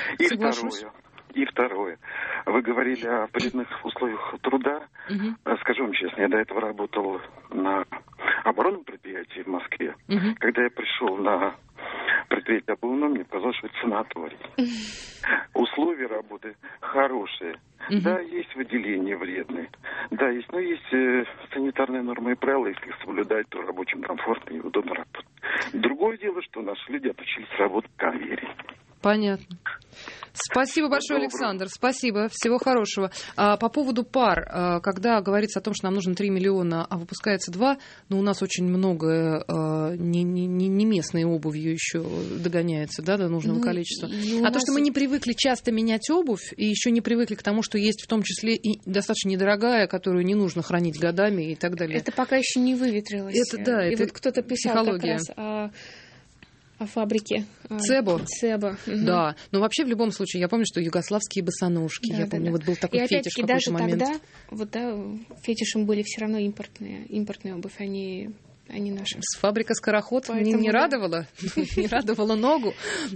И второе. Вы говорили о вредных условиях труда. Скажу вам честно, я до этого работал на оборонном предприятии в Москве. Когда я пришел на предприятие обувное, мне показалось, что это санаторий. Условия работы хорошие. Да, есть выделения вредные. Да, есть, но есть санитарные нормы и правила, если их соблюдать, то рабочим комфортно и удобно работать. Другое дело, что наши люди отучились работать в конвейере. Понятно. Спасибо большое, Александр. Спасибо. Всего хорошего. По поводу пар, когда говорится о том, что нам нужно 3 миллиона, а выпускается 2, но у нас очень много не местной обувью еще догоняется, да, до нужного количества. То, что мы не привыкли часто менять обувь, и еще не привыкли к тому, что есть в том числе и достаточно недорогая, которую не нужно хранить годами и так далее. Это пока еще не выветрилось. Это да, и это вот кто-то писал психология. Как раз о фабрике. Цебо? Цебо. Да. Но вообще, в любом случае, я помню, что югославские босоножки. Я помню, вот был такой фетиш в какой-то момент. Тогда вот, да, фетишем были все равно импортные обувь, они наши. Фабрика «Скороход» не радовала? Не радовала ногу?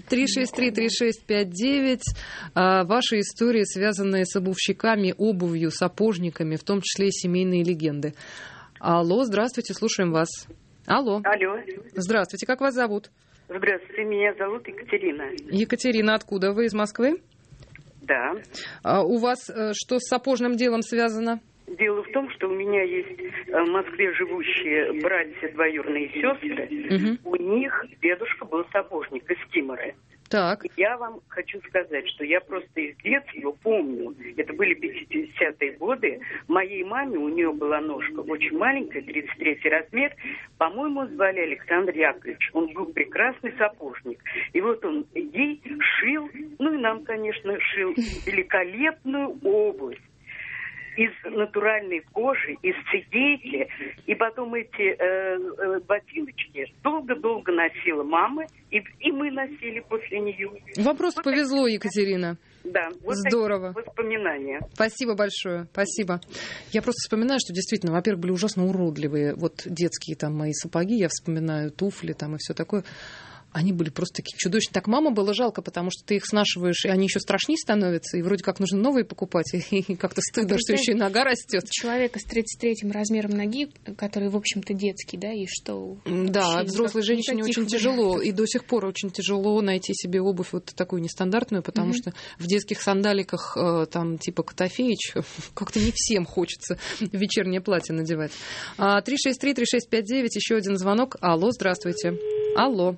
363-3659. Ваши истории, связанные с обувщиками, обувью, сапожниками, в том числе и семейные легенды. Алло, здравствуйте, слушаем вас. Алло. Здравствуйте, как вас зовут? Здравствуйте, меня зовут Екатерина. Екатерина, откуда? Вы из Москвы? Да. У вас что с сапожным делом связано? Дело в том, что у меня есть в Москве живущие братья, двоюродные сестры. У них дедушка был сапожник из Кимры. Так. Я вам хочу сказать, что я просто из детства помню, это были 50-е годы, моей маме, у нее была ножка очень маленькая, 33-й размер, по-моему, звали Александр Яковлевич, он был прекрасный сапожник. И вот он ей шил, ну и нам, конечно, шил великолепную обувь из натуральной кожи, из цигейки, и потом эти ботиночки долго-долго носила мама, и мы носили после нее. Вам просто вот повезло, Екатерина. Да, вот здорово. Воспоминания. Спасибо большое, спасибо. Я просто вспоминаю, что действительно, во-первых, были ужасно уродливые вот детские там мои сапоги, я вспоминаю туфли там и все такое. Они были просто такие чудовищные. Так мама было жалко, потому что ты их снашиваешь, и они еще страшнее становятся, и вроде как нужно новые покупать, и как-то стыдно, что еще и нога растет. Человека с 33-м размером ноги, который, в общем-то, детский, да, и что... Да, взрослой женщине очень тяжело, и до сих пор очень тяжело найти себе обувь вот такую нестандартную, потому что в детских сандаликах, там, типа Котофеич, как-то не всем хочется вечернее платье надевать. 363-3659, еще один звонок. Алло, здравствуйте. Алло.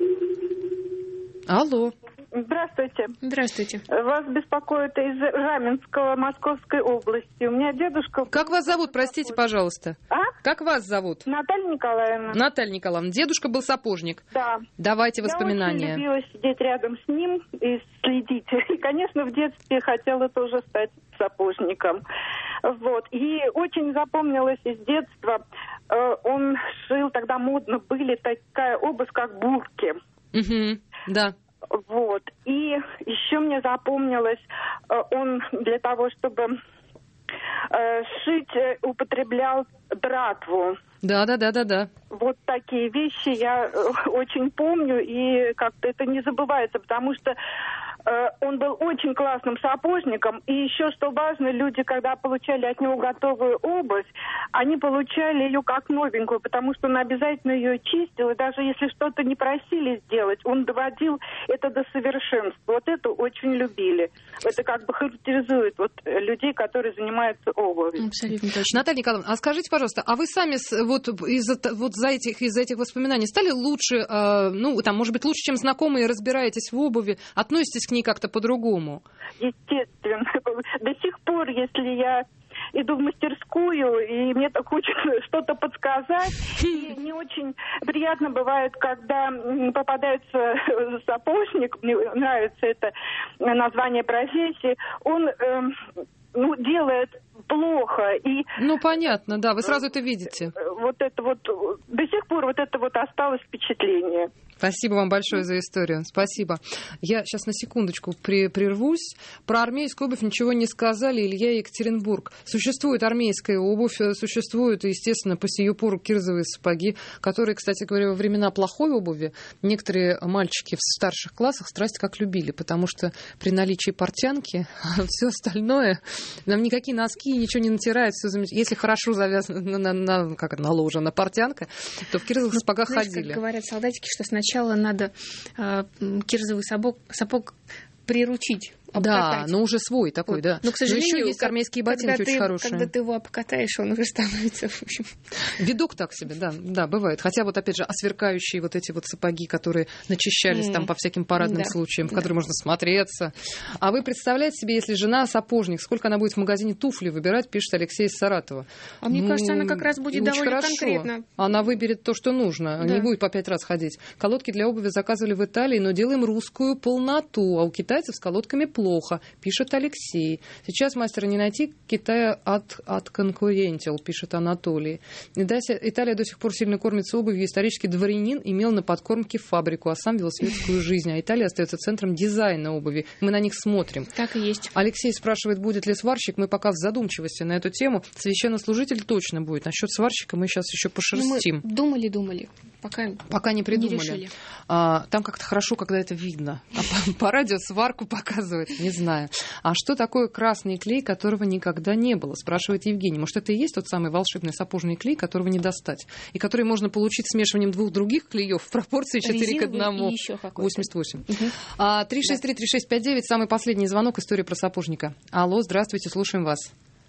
Алло. Здравствуйте. Здравствуйте. Вас беспокоит из Раменского, Московской области. У меня дедушка... Как вас зовут, простите, пожалуйста? А? Как вас зовут? Наталья Николаевна. Наталья Николаевна. Дедушка был сапожник. Да. Давайте воспоминания. Я очень любила сидеть рядом с ним и следить. И, конечно, в детстве хотела тоже стать сапожником. Вот. И очень запомнилось из детства, он шил, тогда модно были такая обувь, как бурки. Угу. Да. Вот. И еще мне запомнилось, он для того, чтобы шить, употреблял дратву. Да. Вот такие вещи я очень помню, и как-то это не забывается, потому что он был очень классным сапожником, и еще, что важно, люди, когда получали от него готовую обувь, они получали ее как новенькую, потому что он обязательно ее чистил, и даже если что-то не просили сделать, он доводил это до совершенства. Вот это очень любили. Это как бы характеризует вот людей, которые занимаются обувью. Абсолютно точно. Наталья Николаевна, а скажите, пожалуйста, а вы сами из-за этих воспоминаний стали лучше, там, может быть, лучше, чем знакомые, разбираетесь в обуви, относитесь к ней как-то по-другому? Естественно. До сих пор, если я иду в мастерскую, и мне так хочется что-то подсказать, и не очень приятно бывает, когда попадается сапожник, мне нравится это название профессии, он делает плохо. И понятно, да, вы сразу это видите. Вот это вот, до сих пор вот это вот осталось впечатление. Спасибо вам большое за историю. Спасибо. Я сейчас на секундочку прервусь. Про армейскую обувь ничего не сказали. Илья, Екатеринбург. Существует армейская обувь, существуют, естественно, по сию пору кирзовые сапоги, которые, кстати говоря, во времена плохой обуви некоторые мальчики в старших классах страсть как любили, потому что при наличии портянки все остальное, нам никакие носки, ничего не натирает, все замечательно. Если хорошо завязано, наложена портянка, то в кирзовых сапогах ходили. Как говорят солдатики, что сначала надо кирзовый сапог приручить. Да, но уже свой такой, да. Но, к сожалению, еще есть армейские ботинки очень хорошие. Когда ты его обкатаешь, он уже становится, в общем... Видок так себе, да, бывает. Хотя вот, опять же, осверкающие вот эти вот сапоги, которые начищались там по всяким парадным случаям, в которые можно смотреться. А вы представляете себе, если жена сапожник, сколько она будет в магазине туфли выбирать, пишет Алексей из Саратова. А мне кажется, она как раз будет довольно конкретно. Она выберет то, что нужно, не будет по 5 раз ходить. Колодки для обуви заказывали в Италии, но делаем русскую полноту, а у китайцев с колодками плохо, пишет Алексей. Сейчас мастера не найти, Китая от конкурентил, пишет Анатолий. Италия до сих пор сильно кормится обувью. Исторический дворянин имел на подкормке фабрику, а сам вел светскую жизнь. А Италия остается центром дизайна обуви. Мы на них смотрим. Так и есть. Алексей спрашивает, будет ли сварщик. Мы пока в задумчивости на эту тему. Священнослужитель точно будет. Насчет сварщика мы сейчас еще пошерстим. Мы думали. Пока не придумали. Не решили. Там как-то хорошо, когда это видно. А по радио сварку показывает. Не знаю. А что такое красный клей, которого никогда не было? Спрашивает Евгений. Может, это и есть тот самый волшебный сапожный клей, которого не достать? И который можно получить смешиванием 2 других клеев в пропорции 4 к 1. 88. 363-3659. Самый последний звонок. История про сапожника. Алло, здравствуйте, слушаем вас.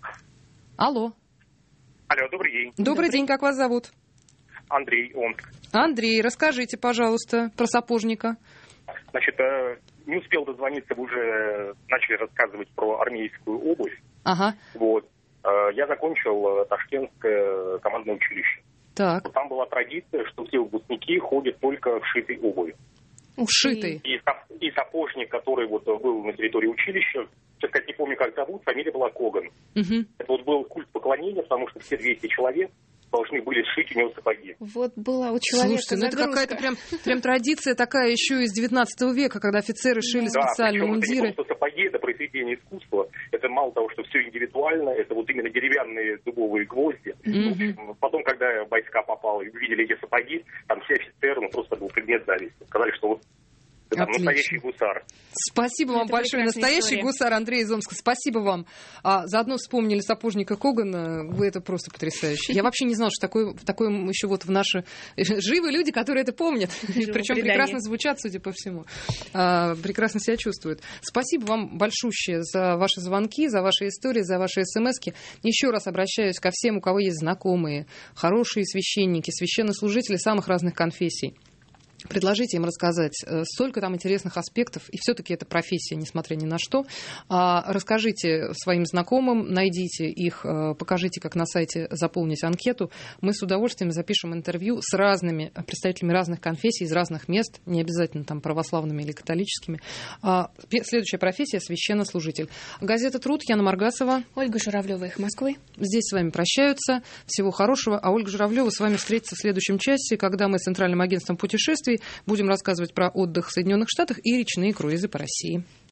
Алло, добрый день. Добрый день, как вас зовут? Андрей, Омск. Андрей, расскажите, пожалуйста, про сапожника. Значит, не успел дозвониться, вы уже начали рассказывать про армейскую обувь. Ага. Вот. Я закончил Ташкентское командное училище. Так. Вот там была традиция, что все выпускники ходят только в шитой обуви. Ушитый. И сапожник, который вот был на территории училища, сейчас, сказать, не помню, как зовут, фамилия была Коган. Угу. Это вот был культ поклонения, потому что все 200 человек должны были сшить у него сапоги. Вот была у человека Слушайте, ну это какая-то прям традиция такая еще из 19 века, когда офицеры шили специальные мундиры. Это не просто сапоги, это произведение искусства. Это мало того, что все индивидуально, это вот именно деревянные дубовые гвозди. Потом, когда войска попали и увидели эти сапоги, там все офицеры, просто был предмет зависти. Сказали, что вот это настоящий гусар. Спасибо вам большое. Настоящий гусар Андрей из Омска. Спасибо вам. Заодно вспомнили сапожника Когана. Вы это просто потрясающе. Я вообще не знала, что такое еще вот в наши... Живы люди, которые это помнят. Причем прекрасно звучат, судя по всему. Прекрасно себя чувствуют. Спасибо вам большущее за ваши звонки, за ваши истории, за ваши смски. Еще раз обращаюсь ко всем, у кого есть знакомые, хорошие священники, священнослужители самых разных конфессий. Предложите им рассказать, столько там интересных аспектов, и все-таки это профессия, несмотря ни на что. Расскажите своим знакомым, найдите их, покажите, как на сайте заполнить анкету. Мы с удовольствием запишем интервью с разными представителями разных конфессий, из разных мест, не обязательно там православными или католическими. Следующая профессия – священнослужитель. Газета «Труд», Яна Маргасова. Ольга Журавлева, «Эхо Москвы». Здесь с вами прощаются. Всего хорошего. А Ольга Журавлева с вами встретится в следующем часе, когда мы с Центральным агентством путешествий будем рассказывать про отдых в Соединенных Штатах и речные круизы по России.